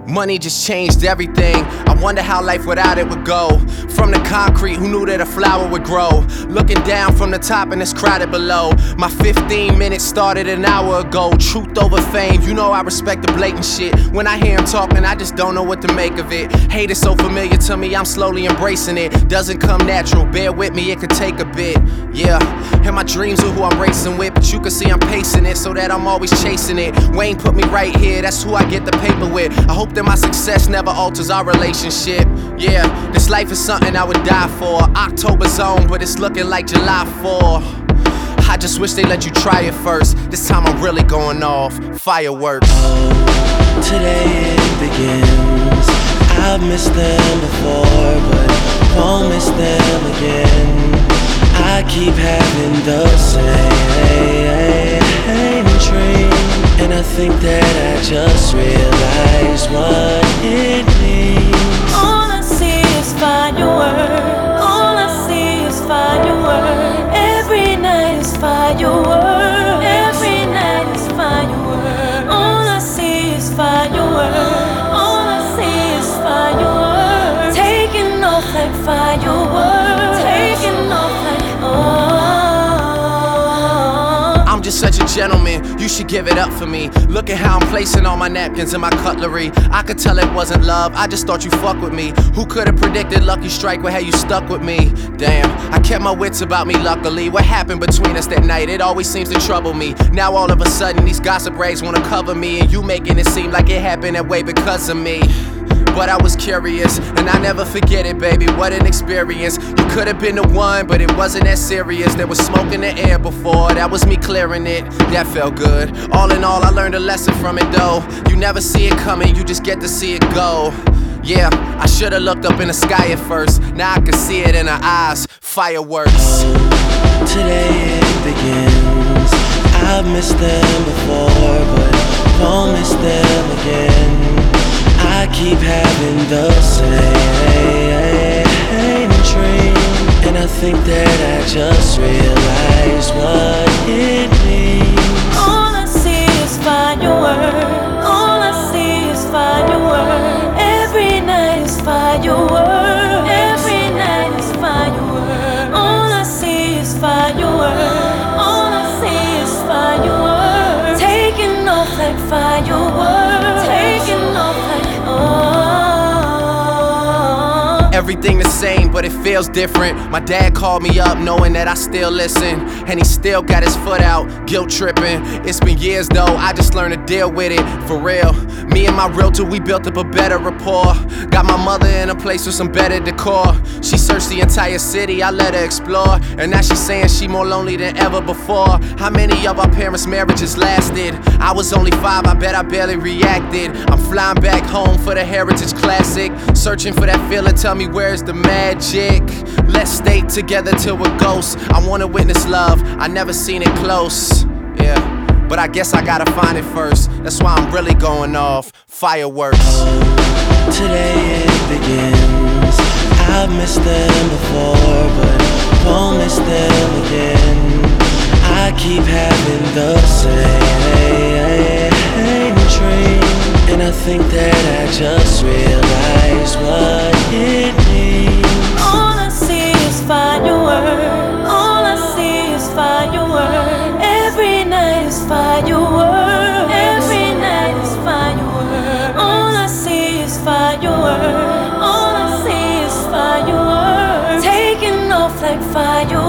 Money just changed everything. I wonder how life without it would go. From the concrete, who knew that a flower would grow? Looking down from the top and it's crowded below. My 15 minutes started an hour ago. Truth over fame, you know I respect the blatant shit. When I hear him talking, I just don't know what to make of it. Hate is so familiar to me, I'm slowly embracing it. Doesn't come natural, bear with me, it could take a bit. Yeah, and my dreams are who I'm racing with, but you can see I'm pacing it so that I'm always chasing it. Wayne put me right here, that's who I get the paper with. I hope that my success never alters our relationship. Yeah, this life is something I would die for. October's on, but it's looking like July 4. I just wish they let you try it first. This time I'm really going off. Fireworks. Oh, today it begins. I've missed them before, but won't miss them again. I keep having the same dream, and I think that I just realized what it means. All I see is fireworks. All I see is fireworks. Every night is fireworks. Every night is fireworks. All I see is fireworks. All I see is fireworks. Taking off like fireworks. Taking off like I'm just such a gentleman, you should give it up for me. Look at how I'm placing all my napkins and my cutlery. I could tell it wasn't love, I just thought you fuck with me. Who could've predicted Lucky Strike would have you stuck with me? Damn, I kept my wits about me luckily. What happened between us that night, it always seems to trouble me. Now all of a sudden these gossip rags wanna cover me, and you making it seem like it happened that way because of me. But I was curious, and I never forget it, baby, what an experience. You could've been the one, but it wasn't that serious. There was smoke in the air before, that was me clearing it. That felt good. All in all, I learned a lesson from it though. You never see it coming, you just get to see it go. Yeah, I should've looked up in the sky at first. Now I can see it in her eyes. Fireworks. Oh, today it begins. I've missed them before, but won't miss them again. I keep having the same dream, and I think that I just realized what it means. all I see is fireworks. All I see is fireworks. Every night is fireworks. Every night is fireworks. All I see is fireworks. All I see is fireworks. Taking off like fireworks. Taking off like Everything the same, but it feels different. My dad called me up knowing that I still listen, and he still got his foot out, guilt tripping. It's been years though, I just learned to deal with it, for real. Me and my realtor, we built up a better rapport. Got my mother in a place with some better decor. She searched the entire city, I let her explore, and now she's saying she more lonely than ever before. How many of our parents' marriages lasted? I was only 5, I bet I barely reacted. I'm flying back home for the Heritage Classic, searching for that feeling, tell me where's the magic? Let's stay together till we're ghosts. I wanna witness love, I never seen it close. Yeah, but I guess I gotta find it first. That's why I'm really going off. Fireworks. Oh, today it begins. I've missed them before, but won't miss them again. I keep having the same dream, and I think that I just realized what it means. all I see is fireworks. All I see is fireworks. Every night is fireworks. Every night is fireworks. All I see is fireworks. All I see is fireworks. Taking off like fireworks.